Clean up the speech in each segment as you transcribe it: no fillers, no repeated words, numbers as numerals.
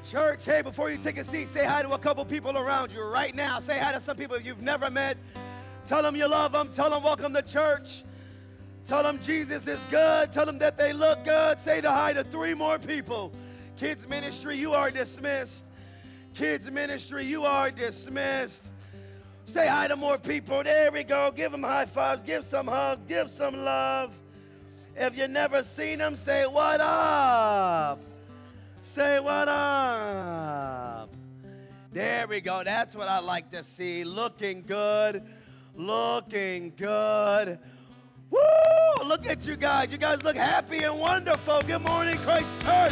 Church, hey, before you take a seat, say hi to a couple people around you right now. Say hi to some people you've never met. Tell them you love them. Tell them welcome to church. Tell them Jesus is good. Tell them that they look good. Say hi to 3 more people. Kids ministry, you are dismissed. Kids ministry, you are dismissed. Say hi to more people. There we go. Give them high fives. Give some hugs. Give some love. If you've never seen them, say what up. Say what up. There we go. That's what I like to see. Looking good. Looking good. Woo! Look at you guys. You guys look happy and wonderful. Good morning, Christ Church.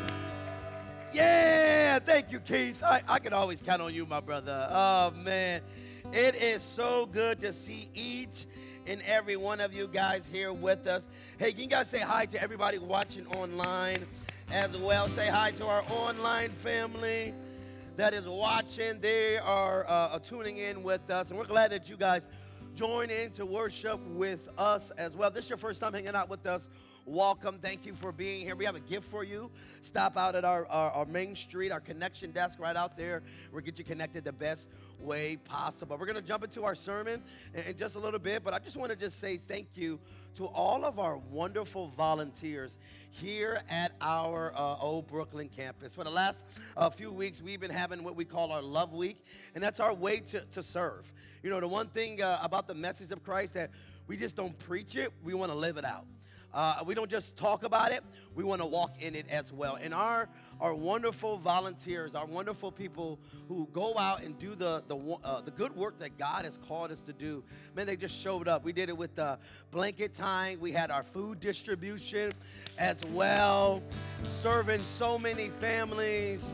Yeah. Thank you, Keith. I can always count on you, my brother. Oh, man. It is so good to see each and every one of you guys here with us. Hey, can you guys say hi to everybody watching online as well? Say hi to our online family that is watching. They are tuning in with us, and we're glad that you guys join in to worship with us as well. If this is your first time hanging out with us, welcome. Thank you for being here. We have a gift for you. Stop out at our main street, our connection desk right out there. We'll get you connected the best way possible. We're going to jump into our sermon in just a little bit, but I just want to just say thank you to all of our wonderful volunteers here at our Old Brooklyn campus. For the last few weeks, we've been having what we call our Love Week, and that's our way to serve. You know, the one thing about the message of Christ that we just don't preach it, we want to live it out. We don't just talk about it, we want to walk in it as well. And our wonderful volunteers, our wonderful people who go out and do the good work that God has called us to do, man, they just showed up. We did it with blanket tying. We had our food distribution as well, serving so many families.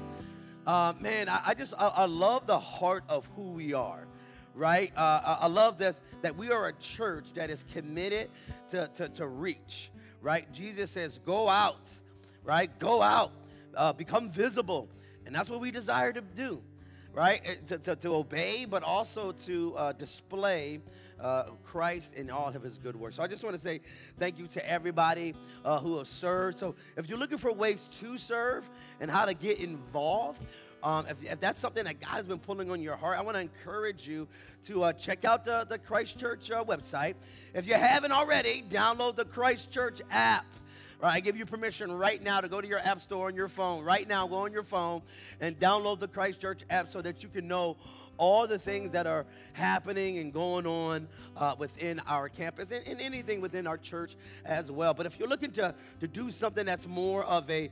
Man, I love the heart of who we are. Right? I love this, that we are a church that is committed to reach, right? Jesus says, go out, right? Go out, become visible. And that's what we desire to do, right? To obey, but also to display Christ in all of his good works. So I just want to say thank you to everybody who have served. So if you're looking for ways to serve and how to get involved, if that's something that God has been pulling on your heart, I want to encourage you to check out the Christ Church website. If you haven't already, download the Christ Church app. Right, I give you permission right now to go to your app store on your phone. Right now, go on your phone and download the Christ Church app so that you can know all the things that are happening and going on within our campus and anything within our church as well. But if you're looking to do something that's more of a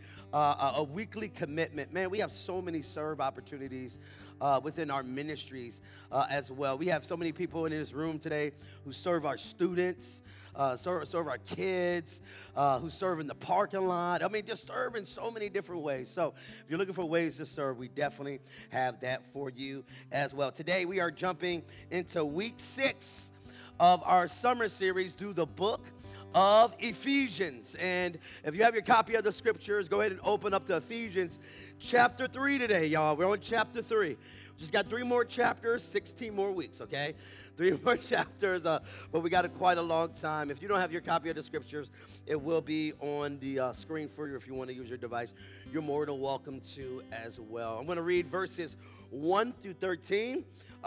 weekly commitment, man, we have so many serve opportunities within our ministries as well. We have so many people in this room today who serve our students, serve our kids, who serve in the parking lot. I mean, just serve in so many different ways. So if you're looking for ways to serve, we definitely have that for you as well. Today we are jumping into week 6 of our summer series through the book of Ephesians. And if you have your copy of the scriptures, go ahead and open up to Ephesians chapter 3 today, y'all. We're on chapter 3. Just got 3 more chapters, 16 more weeks, okay? 3 more chapters, but we got quite a long time. If you don't have your copy of the scriptures, it will be on the screen for you if you want to use your device. You're more than welcome to as well. I'm going to read verses 1 through 13,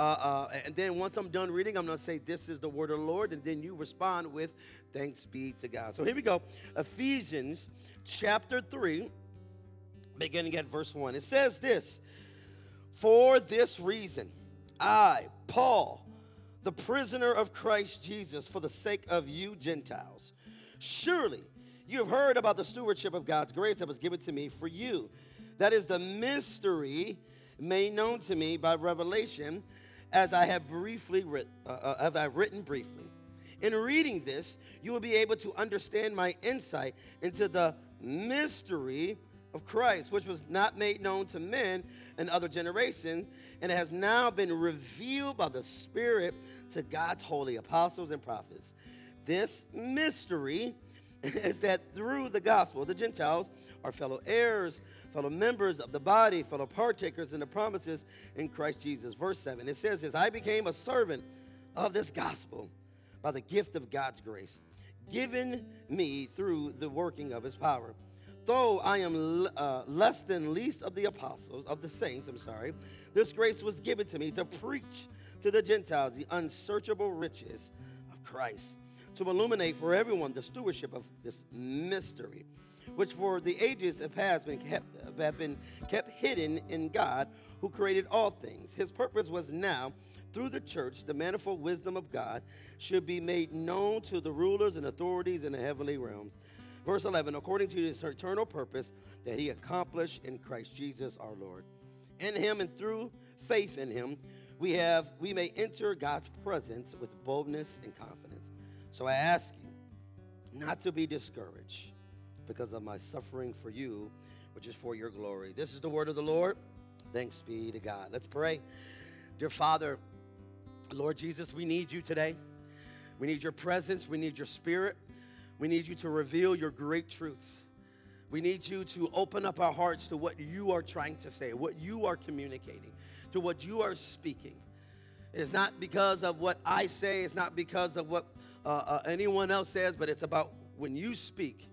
and then once I'm done reading, I'm going to say, this is the word of the Lord, and then you respond with, thanks be to God. So here we go. Ephesians chapter 3, beginning at verse 1. It says this: for this reason, I, Paul, the prisoner of Christ Jesus, for the sake of you Gentiles, surely you have heard about the stewardship of God's grace that was given to me for you. That is the mystery made known to me by revelation, as I have written briefly. In reading this, you will be able to understand my insight into the mystery of Christ, which was not made known to men in other generations, and it has now been revealed by the Spirit to God's holy apostles and prophets. This mystery is that through the gospel, the Gentiles are fellow heirs, fellow members of the body, fellow partakers in the promises in Christ Jesus. Verse 7, it says this: I became a servant of this gospel by the gift of God's grace, given me through the working of his power. though I am less than least of the apostles, of the saints, this grace was given to me to preach to the Gentiles the unsearchable riches of Christ, to illuminate for everyone the stewardship of this mystery, which for the ages have been kept hidden in God, who created all things. His purpose was now, through the church, the manifold wisdom of God should be made known to the rulers and authorities in the heavenly realms. Verse 11, according to his eternal purpose that he accomplished in Christ Jesus our Lord. In him and through faith in him, we may enter God's presence with boldness and confidence. So I ask you not to be discouraged because of my suffering for you, which is for your glory. This is the word of the Lord. Thanks be to God. Let's pray. Dear Father, Lord Jesus, we need you today. We need your presence. We need your spirit. We need you to reveal your great truths. We need you to open up our hearts to what you are trying to say, what you are communicating, to what you are speaking. It is not because of what I say. It's not because of what anyone else says, but it's about when you speak,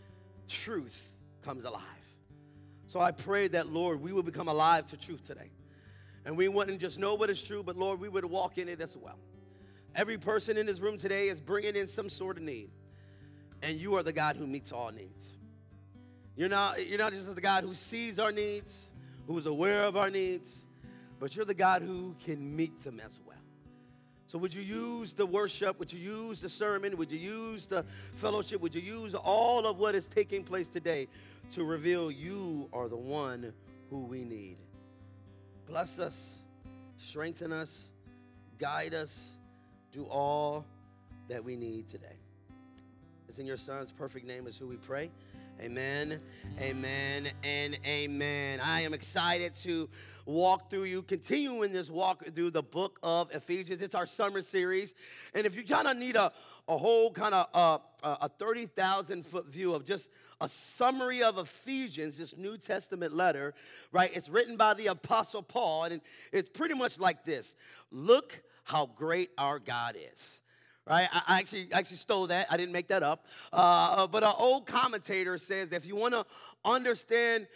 truth comes alive. So I pray that, Lord, we will become alive to truth today. And we wouldn't just know what is true, but, Lord, we would walk in it as well. Every person in this room today is bringing in some sort of need. And you are the God who meets all needs. You're not just the God who sees our needs, who is aware of our needs, but you're the God who can meet them as well. So would you use the worship? Would you use the sermon? Would you use the fellowship? Would you use all of what is taking place today to reveal you are the one who we need? Bless us, strengthen us, guide us, do all that we need today. It's in your Son's perfect name is who we pray. Amen, amen, and amen. I am excited to continuing this walk through the book of Ephesians. It's our summer series. And if you kind of need a whole kind of a 30,000-foot view of just a summary of Ephesians, this New Testament letter, right? It's written by the Apostle Paul, and it's pretty much like this. Look how great our God is. Right? I actually stole that. I didn't make that up. But an old commentator says that if you want to understand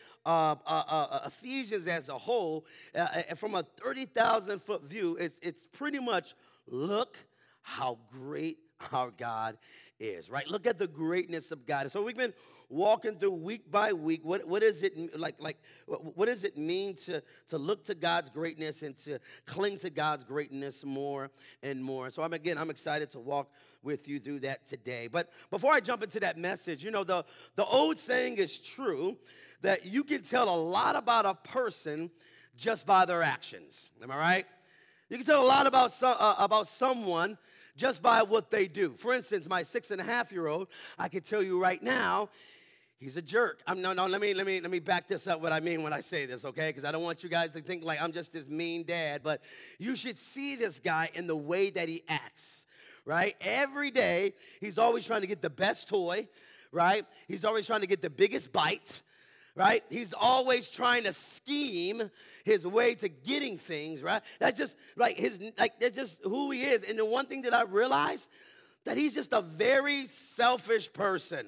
Ephesians as a whole, from a 30,000-foot view, it's pretty much look how great our God is, right? Look at the greatness of God. So we've been walking through week by week. What does it what does it mean to look to God's greatness and to cling to God's greatness more and more? So I'm excited to walk with you through that today. But before I jump into that message, the old saying is true that you can tell a lot about a person just by their actions. Am I right? You can tell a lot about someone just by what they do. For instance, my 6.5-year-old, I can tell you right now, he's a jerk. Let me back this up what I mean when I say this, okay? Because I don't want you guys to think like I'm just this mean dad, but you should see this guy in the way that he acts, right? Every day, he's always trying to get the best toy, right? He's always trying to get the biggest bite, right? He's always trying to scheme his way to getting things, right? That's just that's just who he is. And the one thing that I realized, that he's just a very selfish person.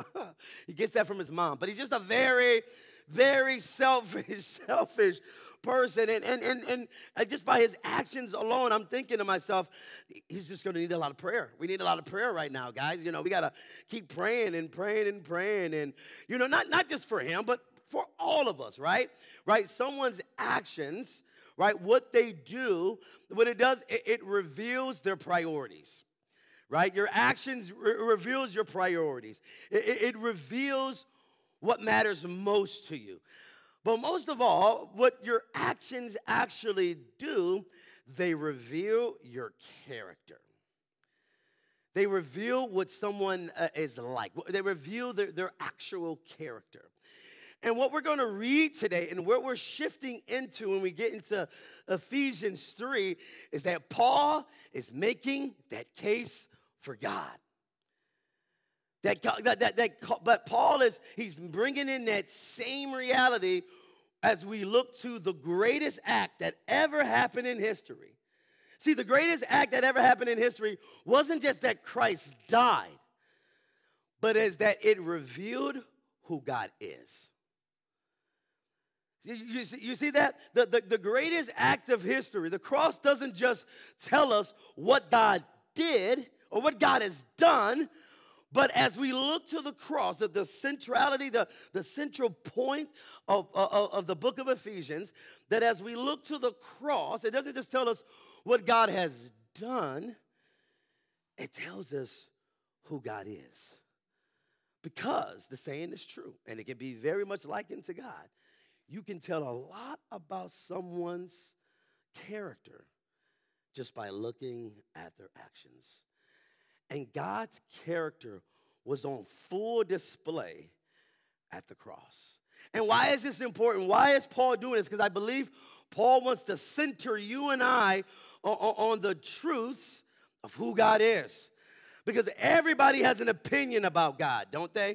He gets that from his mom, but he's just a very, very selfish person. And just by his actions alone, I'm thinking to myself, he's just going to need a lot of prayer. We need a lot of prayer right now, guys. We got to keep praying and praying and praying. And, not just for him, but for all of us, right? Right? Someone's actions, right? What they do, what it does, it reveals their priorities. Right? Your actions reveals your priorities. It reveals what matters most to you. But most of all, what your actions actually do, they reveal your character. They reveal what someone is like. They reveal their actual character. And what we're going to read today and what we're shifting into when we get into Ephesians 3 is that Paul is making that case for God. But Paul he's bringing in that same reality as we look to the greatest act that ever happened in history. See, the greatest act that ever happened in history wasn't just that Christ died, but as that it revealed who God is. You see that? The greatest act of history, the cross doesn't just tell us what God did or what God has done, but as we look to the cross, the centrality, the central point of the book of Ephesians, that as we look to the cross, it doesn't just tell us what God has done, it tells us who God is. Because the saying is true, and it can be very much likened to God. You can tell a lot about someone's character just by looking at their actions. And God's character was on full display at the cross. And why is this important? Why is Paul doing this? Because I believe Paul wants to center you and I on the truths of who God is. Because everybody has an opinion about God, don't they?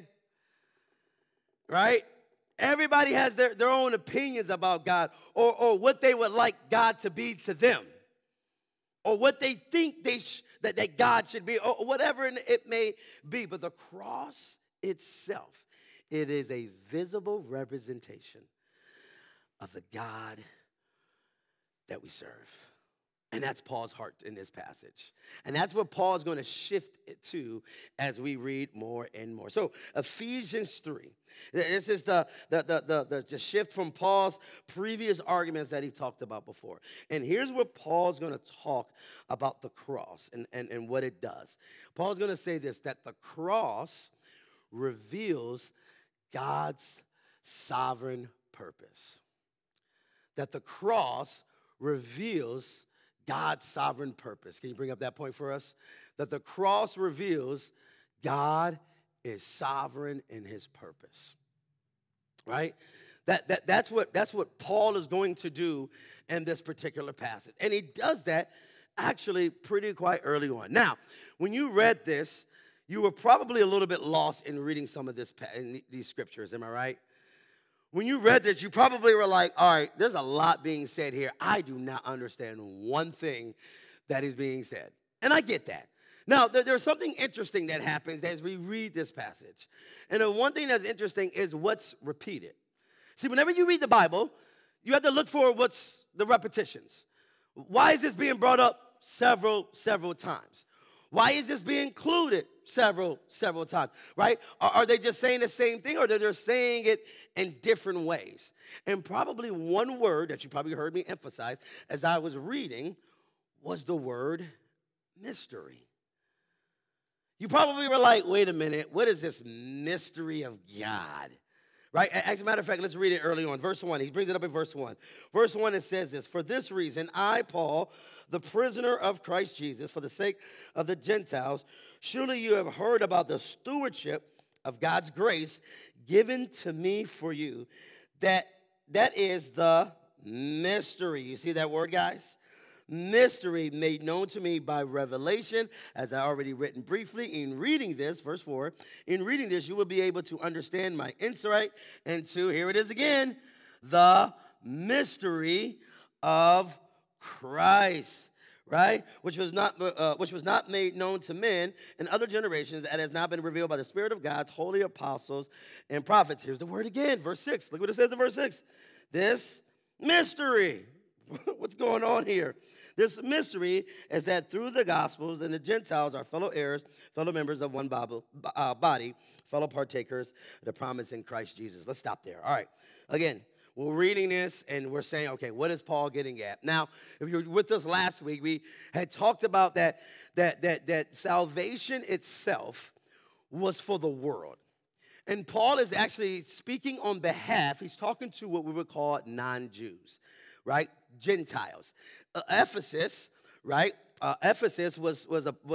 Right? Everybody has their own opinions about God, or what they would like God to be to them, or what they think that God should be, or whatever it may be. But the cross itself, it is a visible representation of the God that we serve. And that's Paul's heart in this passage. And that's what Paul is going to shift it to as we read more and more. So Ephesians 3. This is the shift from Paul's previous arguments that he talked about before. And here's what Paul's going to talk about the cross and what it does. Paul's going to say this, that the cross reveals God's sovereign purpose. That the cross reveals God's sovereign purpose. Can you bring up that point for us? That the cross reveals God is sovereign in his purpose. Right? That's what Paul is going to do in this particular passage. And he does that actually quite early on. Now, when you read this, you were probably a little bit lost in reading some of these scriptures. Am I right? When you read this, you probably were like, all right, there's a lot being said here. I do not understand one thing that is being said. And I get that. Now, there's something interesting that happens as we read this passage. And the one thing that's interesting is what's repeated. See, whenever you read the Bible, you have to look for what's the repetitions. Why is this being brought up several times? Why is this being included several times, right? Are they just saying the same thing, or they're saying it in different ways? And probably one word that you probably heard me emphasize as I was reading was the word mystery. You probably were like, wait a minute, what is this mystery of God? Right? As a matter of fact, let's read it early on. Verse 1, he brings it up in verse 1. Verse 1, it says this, "For this reason, I, Paul, the prisoner of Christ Jesus, for the sake of the Gentiles, surely you have heard about the stewardship of God's grace given to me for you. That is the mystery." You see that word, guys? Mystery made known to me by revelation, as I already written briefly. In reading this, verse 4, in reading this, you will be able to understand my insight into, here it is again, the mystery of Christ, right? Which was not made known to men in other generations, that has now been revealed by the Spirit of God's holy apostles and prophets. Here's the word again, verse 6. Look what it says in verse 6. This mystery. What's going on here? This mystery is that through the Gospels and the Gentiles are fellow heirs, fellow members of one body, fellow partakers of the promise in Christ Jesus. Let's stop there. All right. Again, we're reading this and we're saying, okay, what is Paul getting at? Now, if you were with us last week, we had talked about that salvation itself was for the world. And Paul is actually speaking on behalf, he's talking to what we would call non-Jews, right? Gentiles. Ephesus, right? Ephesus was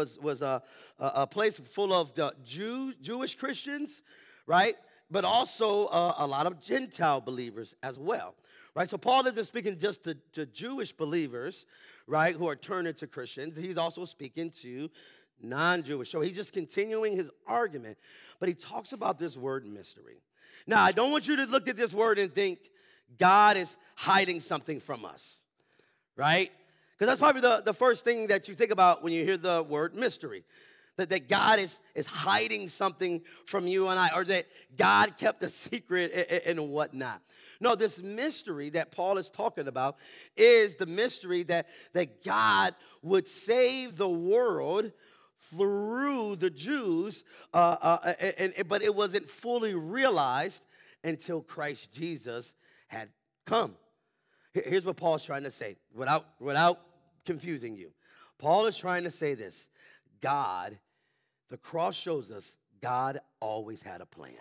a place full of the Jewish Christians, right? But also a lot of Gentile believers as well, right? So Paul isn't speaking just to Jewish believers, right, who are turned into Christians. He's also speaking to non-Jewish. So he's just continuing his argument, but he talks about this word mystery. Now, I don't want you to look at this word and think God is hiding something from us, right? Because that's probably the first thing that you think about when you hear the word mystery. that God is hiding something from you and I, or that God kept a secret and whatnot. No, this mystery that Paul is talking about is the mystery that God would save the world through the Jews, but it wasn't fully realized until Christ Jesus had come. Here's what Paul's trying to say, without confusing you. Paul is trying to say this: God, the cross shows us God always had a plan.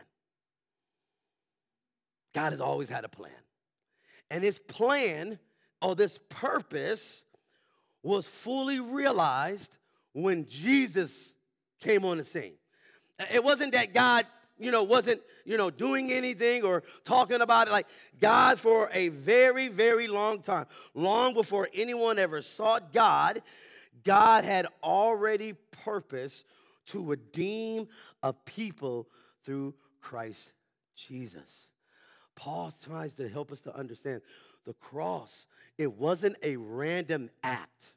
God has always had a plan. And his plan, or this purpose, was fully realized when Jesus came on the scene. It wasn't that God, wasn't, doing anything or talking about it. Like, God, for a very, very long time, long before anyone ever sought God, God had already purposed to redeem a people through Christ Jesus. Paul tries to help us to understand the cross. It wasn't a random act.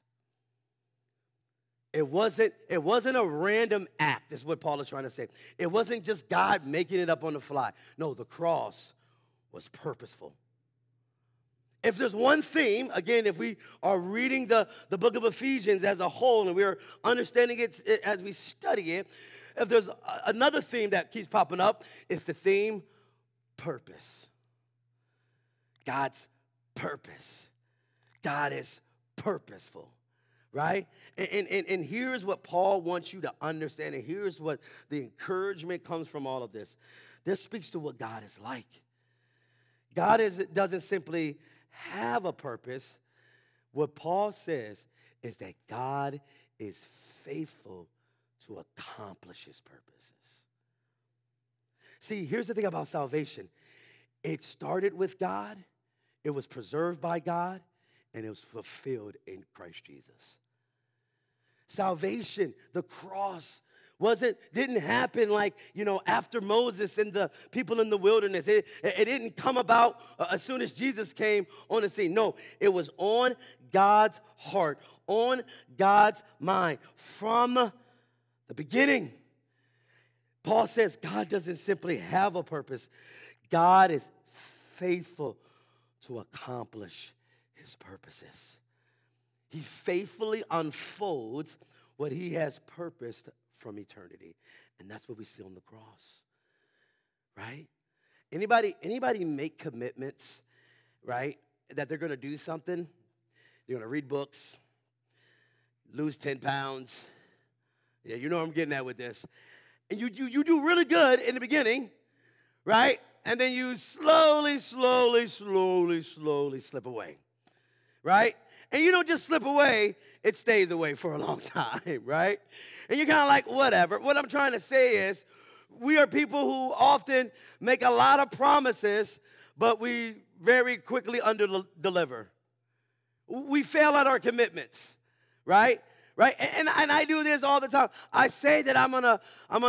It wasn't a random act, is what Paul is trying to say. It wasn't just God making it up on the fly. No, the cross was purposeful. If there's one theme, again, if we are reading the book of Ephesians as a whole and we're understanding it as we study it, if there's another theme that keeps popping up, it's the theme purpose. God's purpose. God is purposeful, right? And here's what Paul wants you to understand, and here's what the encouragement comes from all of this. This speaks to what God is like. God doesn't simply have a purpose. What Paul says is that God is faithful to accomplish his purposes. See, here's the thing about salvation. It started with God, it was preserved by God, and it was fulfilled in Christ Jesus. Salvation, the cross, didn't happen like, after Moses and the people in the wilderness. It didn't come about as soon as Jesus came on the scene. No, it was on God's heart, on God's mind from the beginning. Paul says God doesn't simply have a purpose. God is faithful to accomplish his purposes. He faithfully unfolds what he has purposed from eternity. And that's what we see on the cross, right? Anybody make commitments, right, that they're going to do something? They're going to read books, lose 10 pounds. Yeah, you know where I'm getting at with this. And you do really good in the beginning, right? And then you slowly slip away, right? And you don't just slip away, it stays away for a long time, right? And you're kind of like, whatever. What I'm trying to say is we are people who often make a lot of promises, but we very quickly underdeliver. We fail at our commitments, right? Right? And I do this all the time. I say that I'm gonna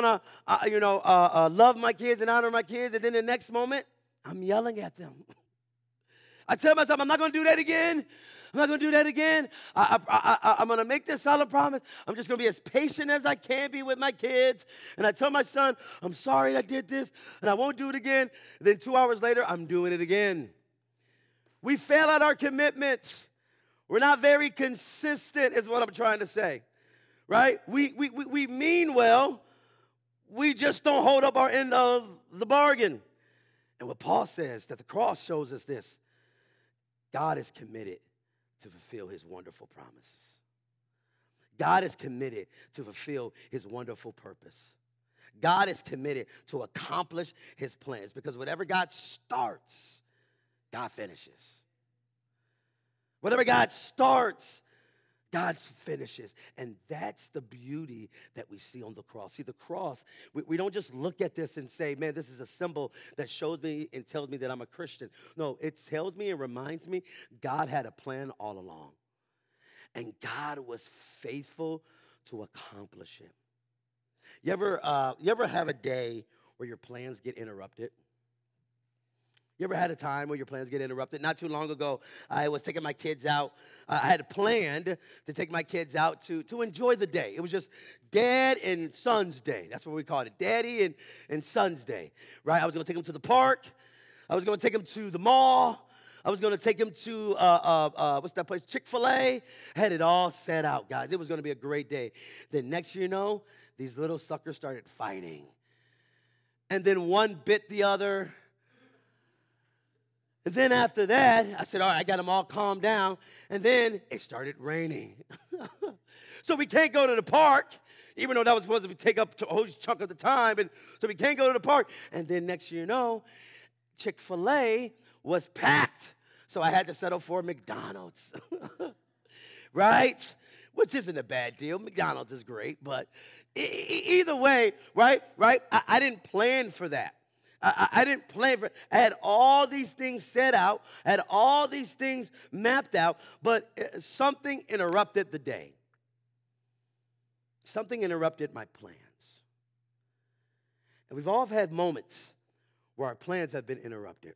love my kids and honor my kids, and then the next moment, I'm yelling at them. I tell myself, I'm not going to do that again. I'm not going to do that again. I'm going to make this solid promise. I'm just going to be as patient as I can be with my kids. And I tell my son, I'm sorry I did this, and I won't do it again. And then 2 hours later, I'm doing it again. We fail at our commitments. We're not very consistent, is what I'm trying to say, right? We mean well. We just don't hold up our end of the bargain. And what Paul says, that the cross shows us this: God is committed to fulfill his wonderful promises. God is committed to fulfill his wonderful purpose. God is committed to accomplish his plans, because whatever God starts, God finishes. Whatever God starts, God finishes. And that's the beauty that we see on the cross. See, the cross, we don't just look at this and say, man, this is a symbol that shows me and tells me that I'm a Christian. No, it tells me and reminds me God had a plan all along. And God was faithful to accomplish it. You ever have a day where your plans get interrupted? You ever had a time where your plans get interrupted? Not too long ago, I was taking my kids out. I had planned to take my kids out to enjoy the day. It was just Dad and Son's Day. That's what we called it, Daddy and Son's Day, right? I was going to take them to the park. I was going to take them to the mall. I was going to take them to, what's that place, Chick-fil-A. Had it all set out, guys. It was going to be a great day. Then next you know, these little suckers started fighting. And then one bit the other. And then after that, I said, all right, I got them all calmed down. And then it started raining. So we can't go to the park, even though that was supposed to take up a whole chunk of the time. And so we can't go to the park. And then next you know, Chick-fil-A was packed. So I had to settle for McDonald's. Right? Which isn't a bad deal. McDonald's is great. But either way, right? I didn't plan for that. I didn't plan for it. I had all these things set out, had all these things mapped out, but something interrupted the day. Something interrupted my plans. And we've all had moments where our plans have been interrupted.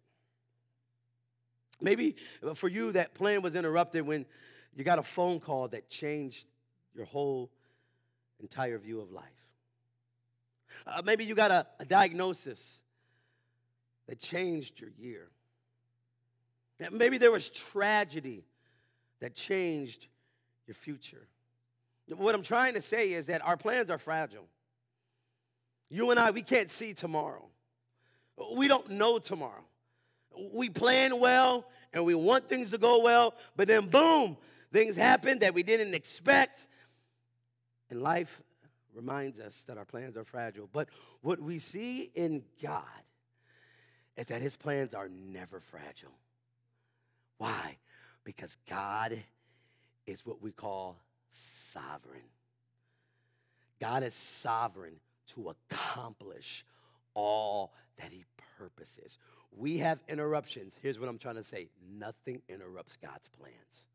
Maybe for you, that plan was interrupted when you got a phone call that changed your whole entire view of life. Maybe you got a diagnosis that changed your year. Maybe there was tragedy that changed your future. What I'm trying to say is that our plans are fragile. You and I, we can't see tomorrow. We don't know tomorrow. We plan well and we want things to go well, but then boom, things happen that we didn't expect. And life reminds us that our plans are fragile. But what we see in God is that his plans are never fragile. Why? Because God is what we call sovereign. God is sovereign to accomplish all that he purposes. We have interruptions. Here's what I'm trying to say. Nothing interrupts God's plans.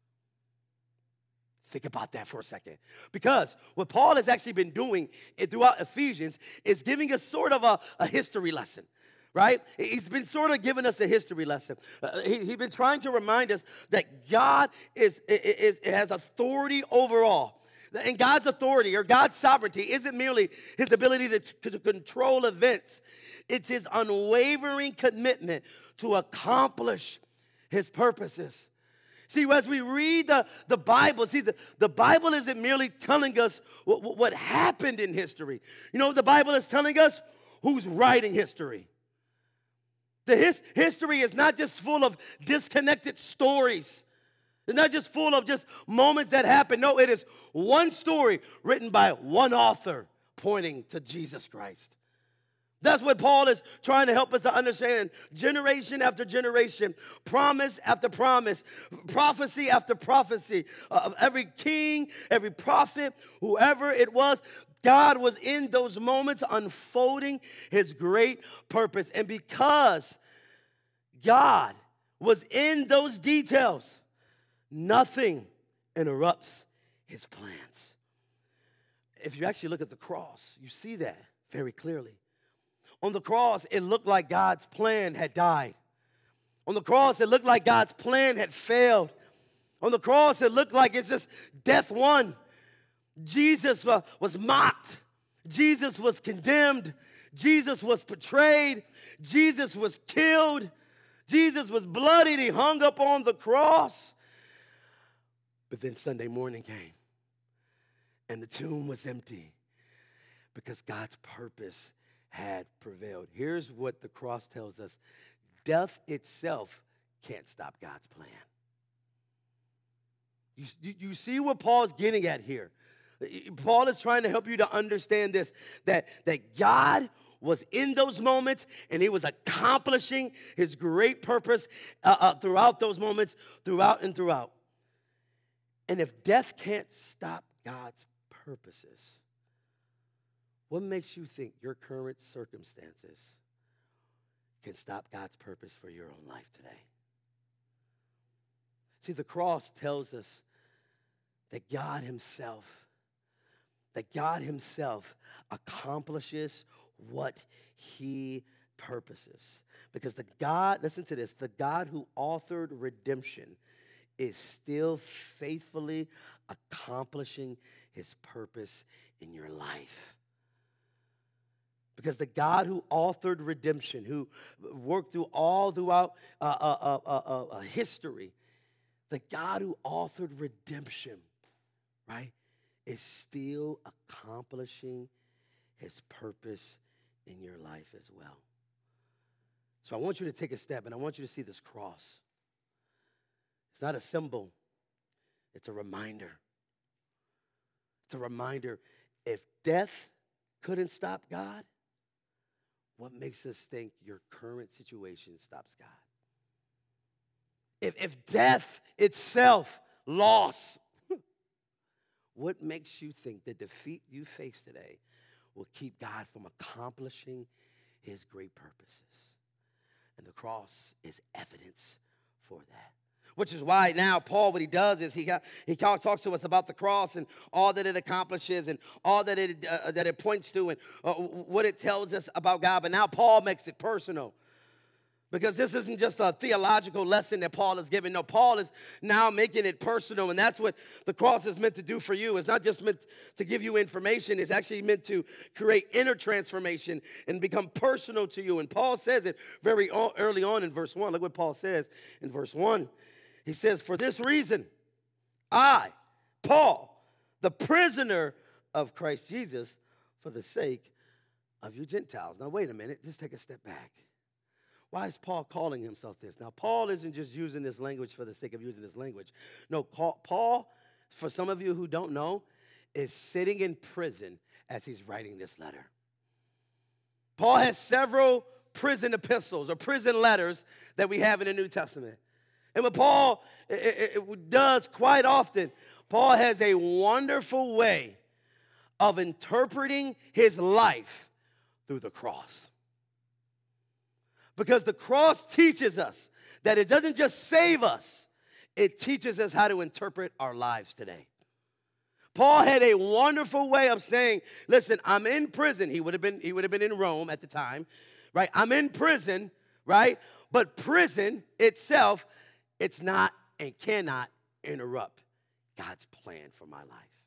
Think about that for a second. Because what Paul has actually been doing throughout Ephesians is giving us sort of a history lesson. Right? He's been sort of giving us a history lesson. He's been trying to remind us that God has authority over all. And God's authority or God's sovereignty isn't merely his ability to control events. It's his unwavering commitment to accomplish his purposes. See, as we read the Bible, the Bible isn't merely telling us what happened in history. You know, the Bible is telling us who's writing history. The history is not just full of disconnected stories. It's not just full of just moments that happen. No, it is one story written by one author pointing to Jesus Christ. That's what Paul is trying to help us to understand. Generation after generation, promise after promise, prophecy after prophecy of every king, every prophet, whoever it was, God was in those moments unfolding his great purpose. And because God was in those details, nothing interrupts his plans. If you actually look at the cross, you see that very clearly. On the cross, it looked like God's plan had died. On the cross, it looked like God's plan had failed. On the cross, it looked like it's just death won. Jesus was mocked. Jesus was condemned. Jesus was betrayed. Jesus was killed. Jesus was bloodied. He hung up on the cross. But then Sunday morning came, and the tomb was empty because God's purpose had prevailed. Here's what the cross tells us. Death itself can't stop God's plan. You see what Paul's getting at here. Paul is trying to help you to understand this, that God was in those moments and he was accomplishing his great purpose throughout those moments, throughout and throughout. And if death can't stop God's purposes, what makes you think your current circumstances can stop God's purpose for your own life today? See, the cross tells us that God himself accomplishes what he purposes. Because the God, listen to this, the God who authored redemption is still faithfully accomplishing his purpose in your life. Because the God who authored redemption, who worked throughout history, the God who authored redemption, right, is still accomplishing his purpose in your life as well. So I want you to take a step, and I want you to see this cross. It's not a symbol. It's a reminder. It's a reminder. If death couldn't stop God, what makes us think your current situation stops God? If death itself, loss, what makes you think the defeat you face today will keep God from accomplishing his great purposes? And the cross is evidence for that. Which is why now Paul, what he does is he talks to us about the cross and all that it accomplishes and all that it points to and what it tells us about God. But now Paul makes it personal. Because this isn't just a theological lesson that Paul is giving. No, Paul is now making it personal, and that's what the cross is meant to do for you. It's not just meant to give you information. It's actually meant to create inner transformation and become personal to you. And Paul says it very early on in verse 1. Look what Paul says in verse 1. He says, "For this reason, I, Paul, the prisoner of Christ Jesus, for the sake of you Gentiles." Now, wait a minute. Just take a step back. Why is Paul calling himself this? Now, Paul isn't just using this language for the sake of using this language. No, Paul, for some of you who don't know, is sitting in prison as he's writing this letter. Paul has several prison epistles or prison letters that we have in the New Testament. And what Paul does quite often, Paul has a wonderful way of interpreting his life through the cross. Because the cross teaches us that it doesn't just save us, it teaches us how to interpret our lives today. Paul had a wonderful way of saying, listen, I'm in prison. He would have been in Rome at the time, right? I'm in prison, right? But prison itself, it's not and cannot interrupt God's plan for my life.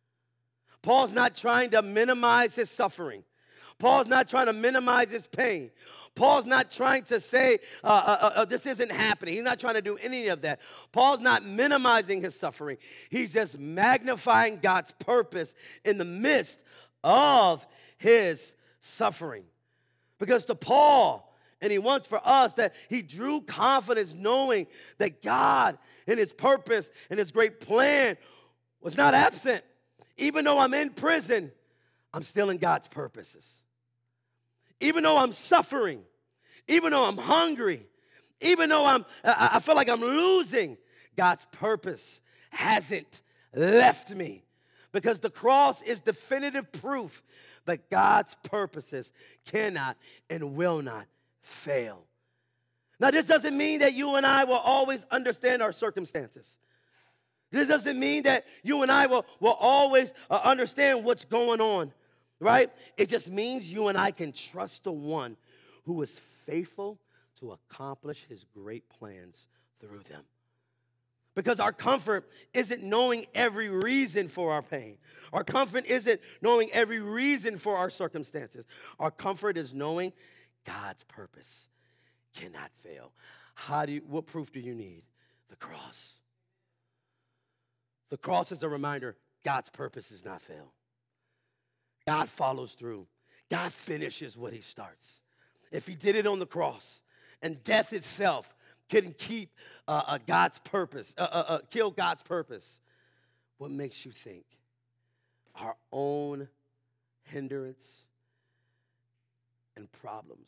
Paul's not trying to minimize his suffering. Paul's not trying to minimize his pain. Paul's not trying to say this isn't happening. He's not trying to do any of that. Paul's not minimizing his suffering. He's just magnifying God's purpose in the midst of his suffering. Because to Paul, and he wants for us that he drew confidence knowing that God and his purpose and his great plan was not absent. Even though I'm in prison, I'm still in God's purposes. Even though I'm suffering, even though I'm hungry, even though I feel like I'm losing, God's purpose hasn't left me. Because the cross is definitive proof that God's purposes cannot and will not fail. Now, this doesn't mean that you and I will always understand our circumstances. This doesn't mean that you and I will always understand what's going on. Right? It just means you and I can trust the one who is faithful to accomplish his great plans through them. Because our comfort isn't knowing every reason for our pain. Our comfort isn't knowing every reason for our circumstances. Our comfort is knowing God's purpose cannot fail. What proof do you need? The cross. The cross is a reminder God's purpose does not fail. God follows through. God finishes what he starts. If he did it on the cross and death itself couldn't keep God's purpose, kill God's purpose, what makes you think our own hindrance and problems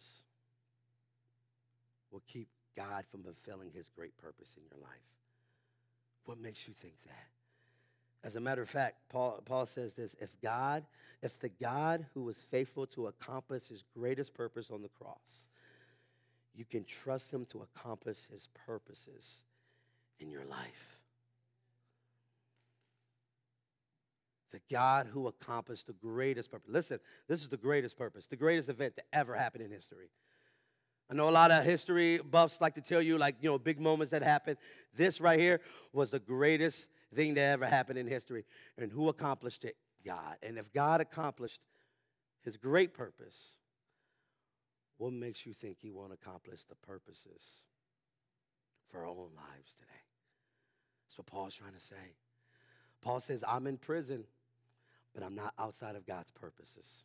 will keep God from fulfilling his great purpose in your life? What makes you think that? As a matter of fact, Paul says this, if the God who was faithful to accomplish his greatest purpose on the cross, you can trust him to accomplish his purposes in your life. The God who accomplished the greatest purpose. Listen, this is the greatest purpose, the greatest event that ever happened in history. I know a lot of history buffs like to tell you, like, big moments that happened. This right here was the greatest thing that ever happened in history. And who accomplished it? God. And if God accomplished his great purpose, what makes you think he won't accomplish the purposes for our own lives today? That's what Paul's trying to say. Paul says, I'm in prison, but I'm not outside of God's purposes.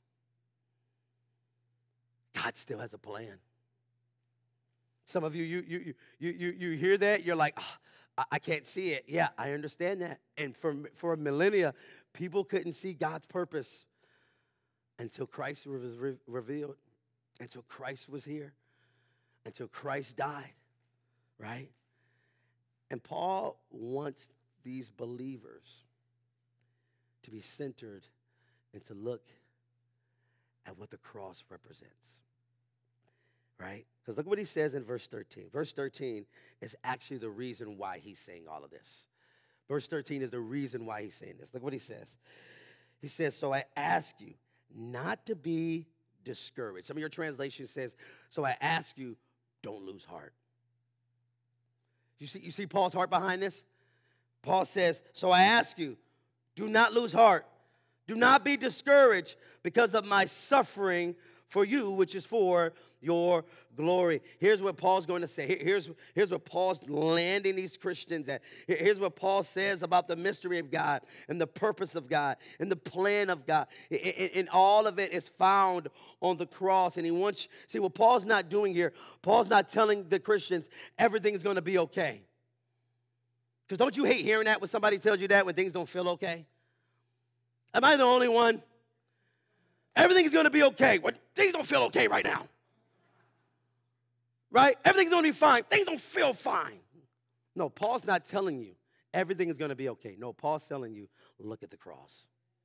God still has a plan. Some of you hear that, you're like, I can't see it. Yeah, I understand that. And for millennia, people couldn't see God's purpose until Christ was revealed, until Christ was here, until Christ died, right? And Paul wants these believers to be centered and to look at what the cross represents, right? Because look what he says in verse 13. Verse 13 is actually the reason why he's saying all of this. Verse 13 is the reason why he's saying this. Look what he says. He says, so I ask you not to be discouraged. Some of your translation says, so I ask you, don't lose heart. You see Paul's heart behind this? Paul says, so I ask you, do not lose heart. Do not be discouraged because of my suffering for you, which is for your glory. Here's what Paul's going to say. Here's what Paul's landing these Christians at. Here's what Paul says about the mystery of God and the purpose of God and the plan of God. And all of it is found on the cross. And he wants, see what Paul's not doing here, Paul's not telling the Christians everything is going to be okay. Because don't you hate hearing that when somebody tells you that when things don't feel okay? Am I the only one? Everything is going to be okay. Well, things don't feel okay right now. Right? Everything's going to be fine. Things don't feel fine. No, Paul's not telling you everything is going to be okay. No, Paul's telling you, look at the cross.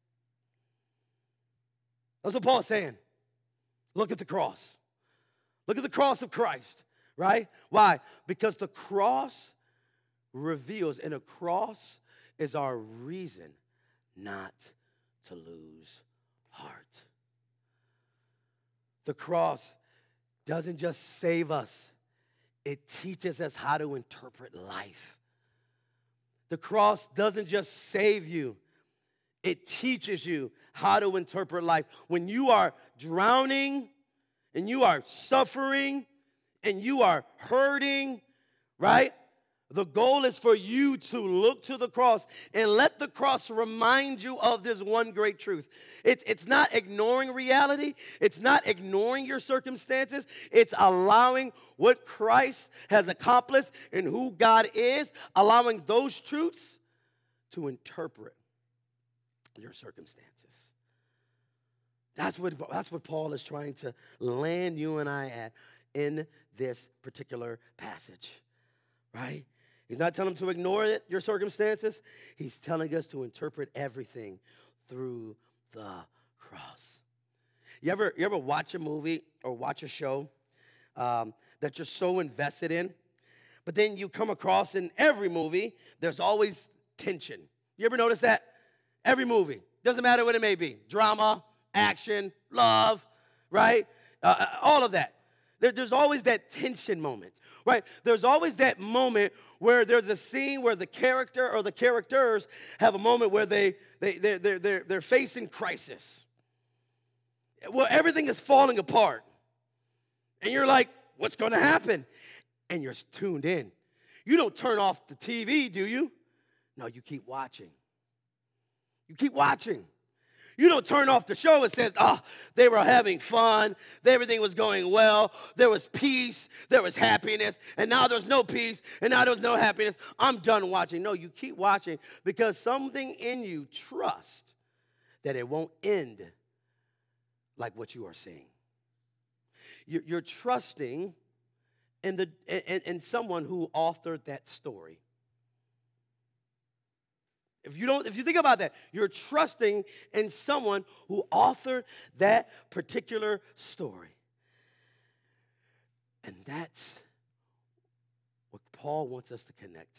That's what Paul's saying. Look at the cross. Look at the cross of Christ. Right? Why? Because the cross reveals, and a cross is our reason not to lose heart. The cross doesn't just save us, it teaches us how to interpret life. The cross doesn't just save you, it teaches you how to interpret life. When you are drowning and you are suffering and you are hurting, right? The goal is for you to look to the cross and let the cross remind you of this one great truth. It's not ignoring reality. It's not ignoring your circumstances. It's allowing what Christ has accomplished and who God is, allowing those truths to interpret your circumstances. That's what Paul is trying to land you and I at in this particular passage, right? He's not telling them to ignore it, your circumstances. He's telling us to interpret everything through the cross. You ever watch a movie or watch a show that you're so invested in, but then you come across in every movie, there's always tension. You ever notice that? Every movie. Doesn't matter what it may be. Drama, action, love, right? All of that. There's always that tension moment, right? There's always that moment where there's a scene where the character or the characters have a moment where they're facing crisis. Well, everything is falling apart. And you're like, what's going to happen? And you're tuned in. You don't turn off the TV, do you? No, you keep watching. You keep watching. You don't turn off the show and say, they were having fun. Everything was going well. There was peace. There was happiness. And now there's no peace. And now there's no happiness. I'm done watching. No, you keep watching because something in you trusts that it won't end like what you are seeing. You're trusting in someone who authored that story. If you think about that, you're trusting in someone who authored that particular story. And that's what Paul wants us to connect to.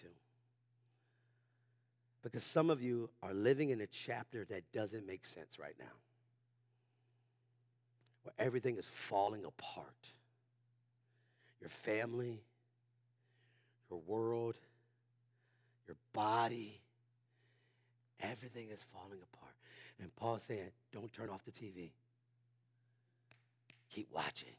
Because some of you are living in a chapter that doesn't make sense right now. Where everything is falling apart. your family, your world, your body. Everything is falling apart. And Paul's saying, don't turn off the TV. Keep watching.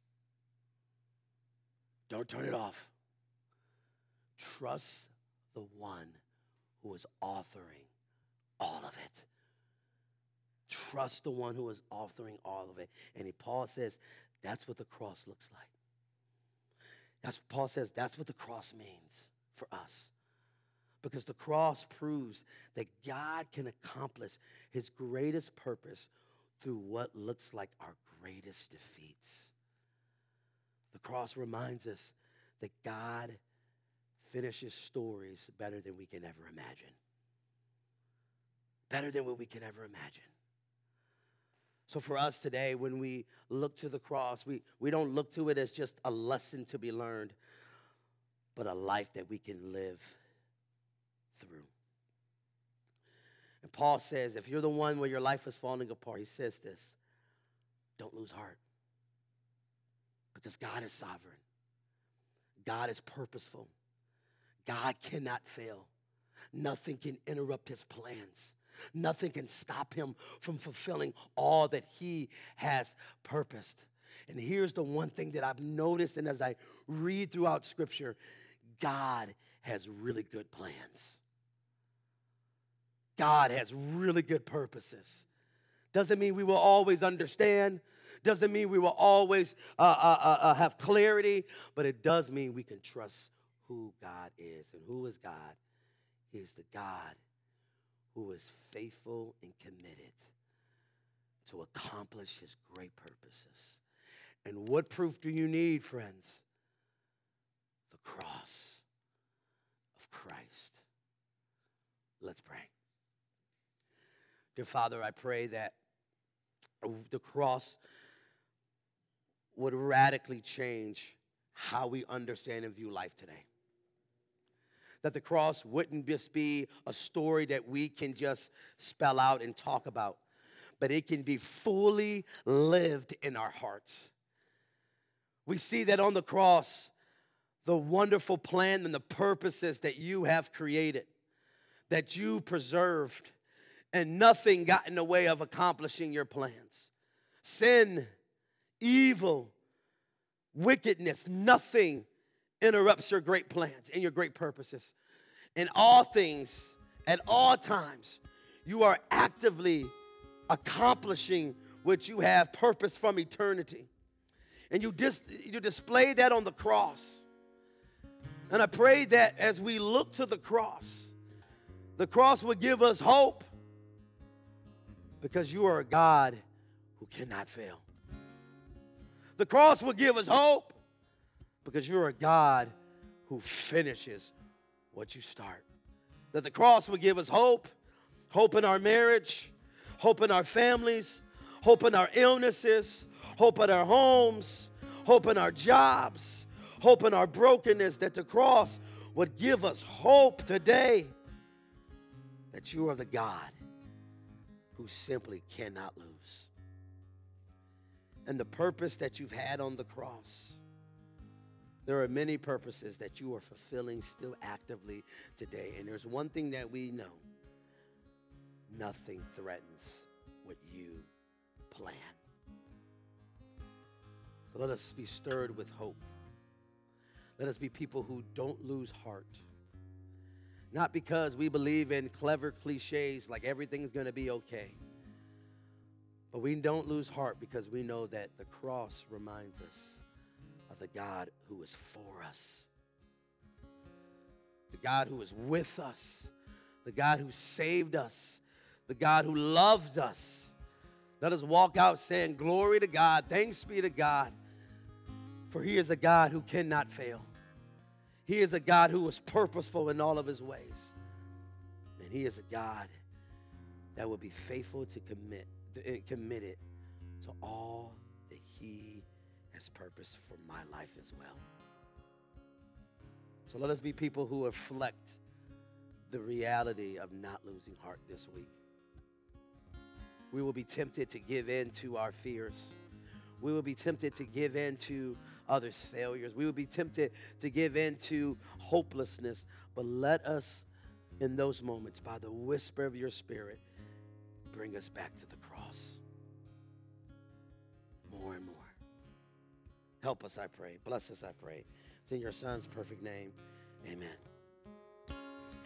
Don't turn it off. Trust the one who is authoring all of it. Trust the one who is authoring all of it. And Paul says, that's what the cross looks like. Paul says that's what the cross means for us. Because the cross proves that God can accomplish his greatest purpose through what looks like our greatest defeats. The cross reminds us that God finishes stories better than we can ever imagine. Better than what we can ever imagine. So for us today, when we look to the cross, we don't look to it as just a lesson to be learned, but a life that we can live through. And Paul says, if you're the one where your life is falling apart, he says this, don't lose heart. Because God is sovereign. God is purposeful. God cannot fail. Nothing can interrupt his plans. Nothing can stop him from fulfilling all that he has purposed. And here's the one thing that I've noticed, and as I read throughout Scripture, God has really good plans. God has really good purposes. Doesn't mean we will always understand. Doesn't mean we will always have clarity. But it does mean we can trust who God is. And who is God? He is the God who is faithful and committed to accomplish his great purposes. And what proof do you need, friends? The cross of Christ. Let's pray. Dear Father, I pray that the cross would radically change how we understand and view life today. That the cross wouldn't just be a story that we can just spell out and talk about, but it can be fully lived in our hearts. We see that on the cross, the wonderful plan and the purposes that you have created, that you preserved, and nothing got in the way of accomplishing your plans. Sin, evil, wickedness, nothing interrupts your great plans and your great purposes. In all things, at all times, you are actively accomplishing what you have purpose from eternity. And you display that on the cross. And I pray that as we look to the cross would give us hope, because you are a God who cannot fail. The cross will give us hope because you're a God who finishes what you start. That the cross will give us hope, hope in our marriage, hope in our families, hope in our illnesses, hope in our homes, hope in our jobs, hope in our brokenness, that the cross would give us hope today that you are the God who simply cannot lose. And the purpose that you've had on the cross, there are many purposes that you are fulfilling still actively today. And there's one thing that we know: nothing threatens what you plan. So let us be stirred with hope. Let us be people who don't lose heart. Not because we believe in clever cliches like everything's going to be okay. But we don't lose heart because we know that the cross reminds us of the God who is for us. The God who is with us. The God who saved us. The God who loved us. Let us walk out saying, glory to God, thanks be to God. For he is a God who cannot fail. He is a God who is purposeful in all of his ways. And he is a God that will be faithful to committed to all that he has purposed for my life as well. So let us be people who reflect the reality of not losing heart this week. We will be tempted to give in to our fears. We will be tempted to give in to others' failures. We will be tempted to give in to hopelessness. But let us, in those moments, by the whisper of your Spirit, bring us back to the cross more and more. Help us, I pray. Bless us, I pray. It's in your Son's perfect name. Amen.